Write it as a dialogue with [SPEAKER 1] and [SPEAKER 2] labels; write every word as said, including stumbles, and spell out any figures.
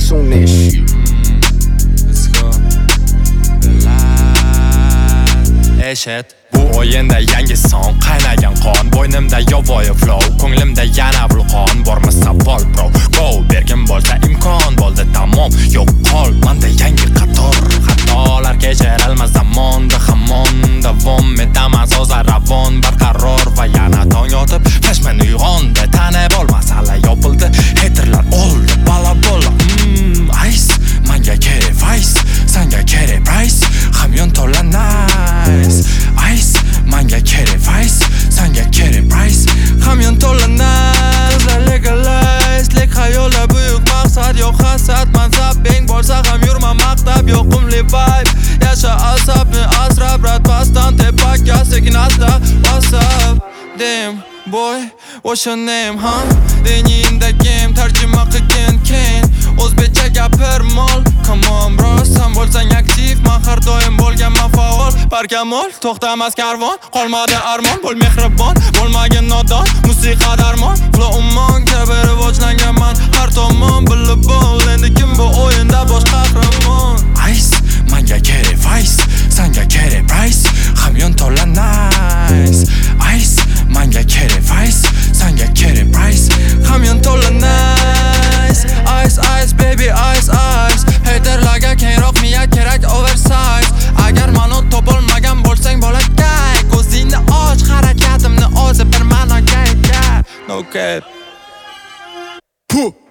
[SPEAKER 1] soonish.
[SPEAKER 2] Let's go. Relax. Eshit. Bu o'yinda yangi son, qaynagan qon, bo'ynimda yovvoyi flow, ko'nglimda yana vulqon, bormi savol bro. Go, bergin bo'lsa imkon, bo'ldi tamom, yo'q qol, menda yangi qator, xatolar kechirilmas zamonda hamon davom etaman so'zlar ravon, barqaror va yana tong yotib, flashman uyg'ondi, tanib ol masala yopildi, haterlar oldi, bala bola, mmm, ice, manga kerak vice, sanga kerak price, hamyon to'la nice, ice, manga kerak vice, sanga kerak price, hamyon to'la nice, qizlar legalize, lek xayollar buyuk maqsad, yo'q hasad, mansab, beng bo'lsa ham yurma maqtab, yoqimli vibe, yasha asabni asrab, rat pasdan tepakka sekin asta, what's up, damn boy, what's your name, huh? Deningda game tarjima qilgin keyin, o'zbekcha gapir mol, come on bro, sen bo'lsang aktiv, men har doim bo'lganman faol, barkamol, to'xtamas karvon, qolmadi armon, bo'l mehribon, bo'lmagin nodon, musiqa darmon, flow ummon, kabi rivojlanganman, har tomon bilib bo'l, endi kim bu o'yinda bosh qahramon? Ice, manga kerak vice, sanga kerak price, hamyon to'la nice, ice, manga kerak vice, sanga kerak price, hamyon to'la nice, ice, ice, baby, ice, ice, haterlarga kengroq miya kerak oversize, agar mani topolmagan bo'lsang bolakay, ko'zingni och, harakatimni o'zi bir ma'noga ega, no cap.